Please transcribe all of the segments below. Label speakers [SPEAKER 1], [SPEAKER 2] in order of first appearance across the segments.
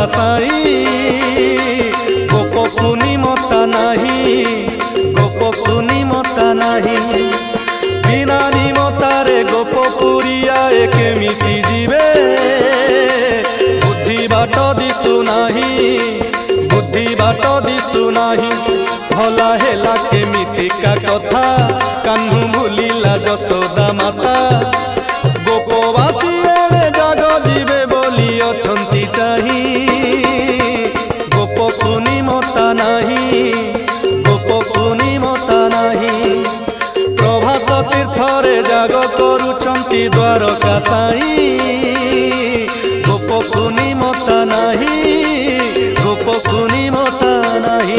[SPEAKER 1] साई गोपकु निमता नाही गोपकु मता नाही बिना निमतारे गोपपुरिया केमिति जीवे बुद्धि बाट दिसु नाही बुद्धि बाट दिसु नाही भला हेला केमितिका कथा कान्हू भूलिला जशोदा माता गोपवासी एड़े जाग जीवे बोली अछंती चाही गोपकु निमता नाही गोपकु निमता नाही प्रभास तीर्थरे जाग करुछंती द्वारका साई गोपकु निमता नाही गोपकु निमता नाही।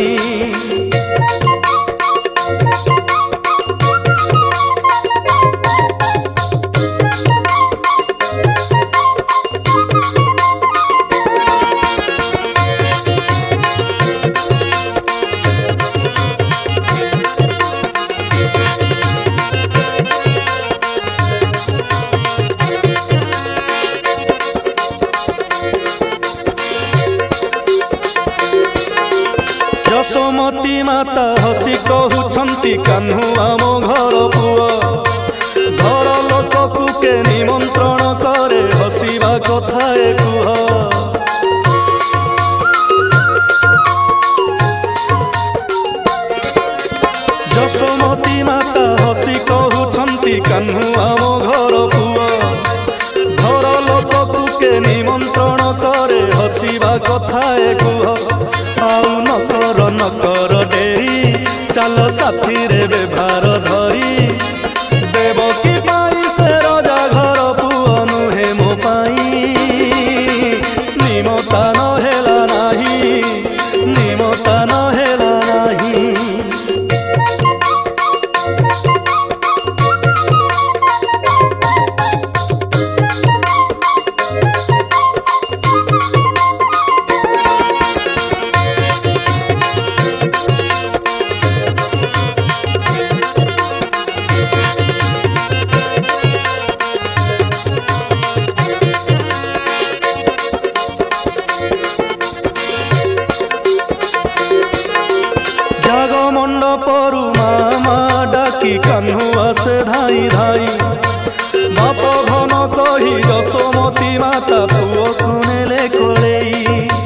[SPEAKER 1] यशोमती माता हसी कहउछंती कान्हू आम घर पुआ घर लोककु के निमंत्रण करे हसीबा कथाए कुह यशोमती माता हसी कहउछंती कान्हू आम घर पुआ घर लोककु के निमंत्रण करे हसीबा कथाए कुह आउ नकर डेरी चल साथी रे बेभार धरी देवकी पाई से राजा घर पुआ नुहे मो पाई निमता न हेला नाही निमता न हेला नाही। मंडपरु मामा डाकी कान्हू आसे धाई धाई बाप घन कही यशोमती माता पुओ नेले कोलेई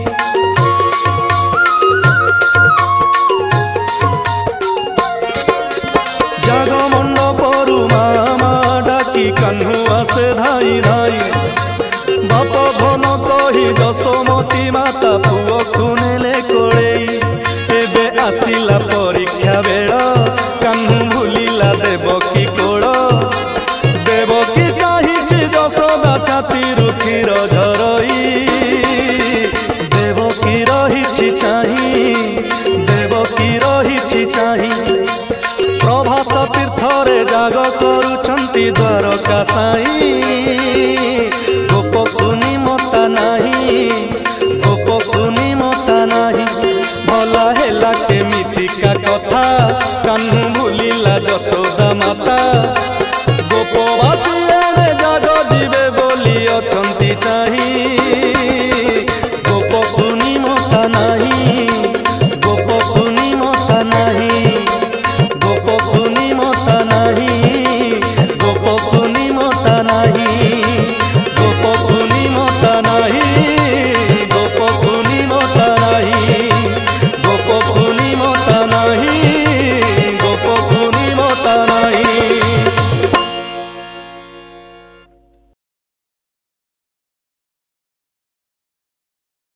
[SPEAKER 1] जाग मंडपरु मामा डाकी कान्हू आसे धाई धाई बाप घन कही यशोमती माता पुओ नेले कोलेई एबे आसिला परीक्षा बेड़ कान्हू भूलिला देवकी कोड़ देवकी चाहिछि यशोदा छाती क्षीर झरई देवकी रहिछि चाही देवकी रहिछि चाही प्रभास तीर्थरे जाग करुछंती द्वारका साई गोपकु निमता नाही गोपकु निमता नाही भला हेला केमितिका कथा कान्हू भूलिला जशोदा माता गोपवासी एड़े जाग जीवे बोली अछंती चाही गोपकु निमता नाही गोपकु निमता नाही गोपकु निमता नाही गोपकु निमता नाही।